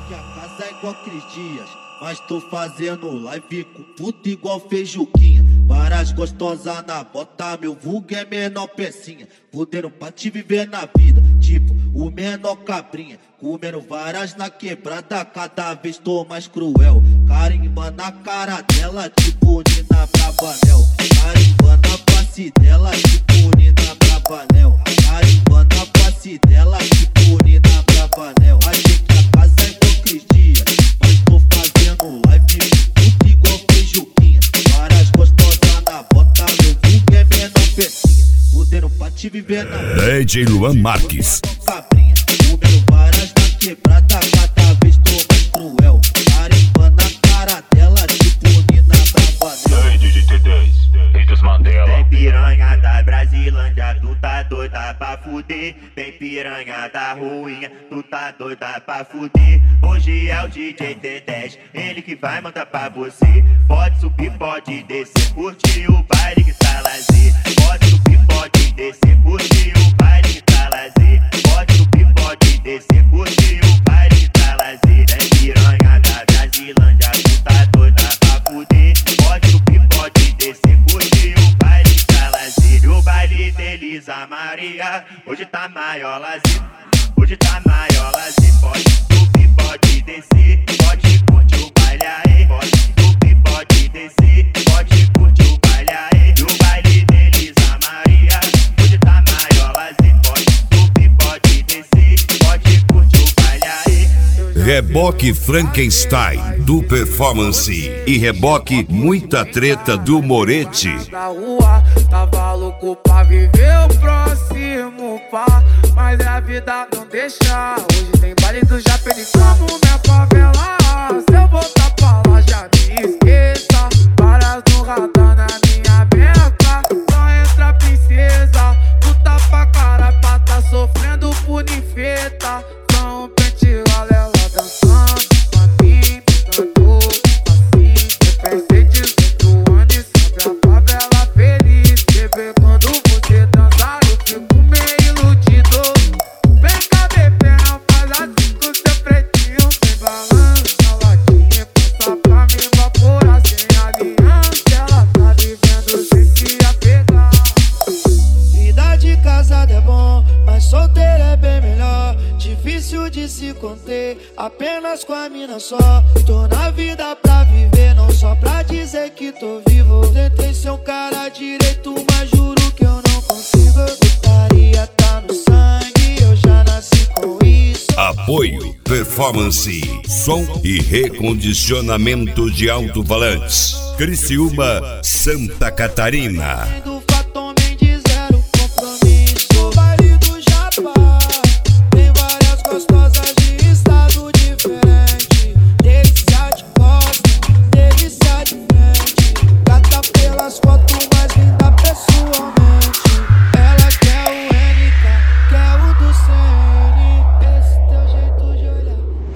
que a casa é igual Cris Dias, mas tô fazendo live com puta igual Feijuquinha. Várias gostosas na bota, meu vulgo é menor pecinha. Fudendo pra te viver na vida, tipo o menor cabrinha. Comendo várias na quebrada, cada vez tô mais cruel. Carimba na cara dela, tipo Nina Bravanel. Carimba na face dela, tipo Nina Bravanel. Carimba na face dela, tipo Nina Bravanel. Achei que a casa é igual Cris Dias, mas tô fazendo live puta igual Feijuquinha. Várias gostosas na bota, meu vulgo é menor pecinha. Fudendo pra te viver na vida, DJ Luan Marques. Cabrinha, comendo várias na quebrada, cada vez tô mais cruel. Carimba na cara dela, tipo Nina Bravanel. Ei, DJ T10, rei dos Mandela. Vem piranha da Brasilândia, tu tá doida pra fuder. Vem piranha da ruinha, tu tá doida pra fuder. Hoje é o DJ T10, ele que vai mandar pra você. Pode subir, pode descer, curte o baile que tá lazer. Pode subir, pode descer, curte o baile que tá lazer. Pode subir, pode descer, curte o baile que tá lazer. Vem piranha da Brasilândia, tu tá doida pra fuder. Pode subir, pode descer, curte o baile que tá lazer. E o baile de Elisa Maria, hoje tá maior lazer. Hoje tá maior lazer. Pode subir, pode descer, pode curtir o baile aí. Pode subir, pode descer, pode curtir o baile aí. E o baile de Elisa Maria, hoje tá maior lazer. Pode subir, pode descer, pode curtir o baile aí. Reboque Frankenstein do Performance e Reboque Muita Treta do Moretti. Na rua, tava louco pra viver o próximo pá, mas a vida não deixa. Hoje tem baile do Japeli como minha favela. Se eu voltar pra lá já me esqueça. Várias no radar na minha beca, só entra princesa. Tu tá pra cara pra tá sofrendo por ninfeta. Só um pente galela dançando pra mim, ficando assim. Eu pensei 18 anos e sempre a favela feliz. Bebê, quando você dançar eu fico meio iludido. Vem cá, bebê, não faz assim com seu pretinho. Vem balança a latinha, passa pra me evaporar sem aliança. Ela tá vivendo sem se apegar. Vida de casada é bom, mas solteira é bem melhor. Difícil de se conter, apenas com a mina só. Tô na vida pra viver, não só pra dizer que tô vivo. Tentei ser um cara direito, mas juro que eu não consigo. Putaria tá no sangue, eu já nasci com isso. Apoio Performance, som e recondicionamento de alto-falantes. Criciúma, Santa Catarina.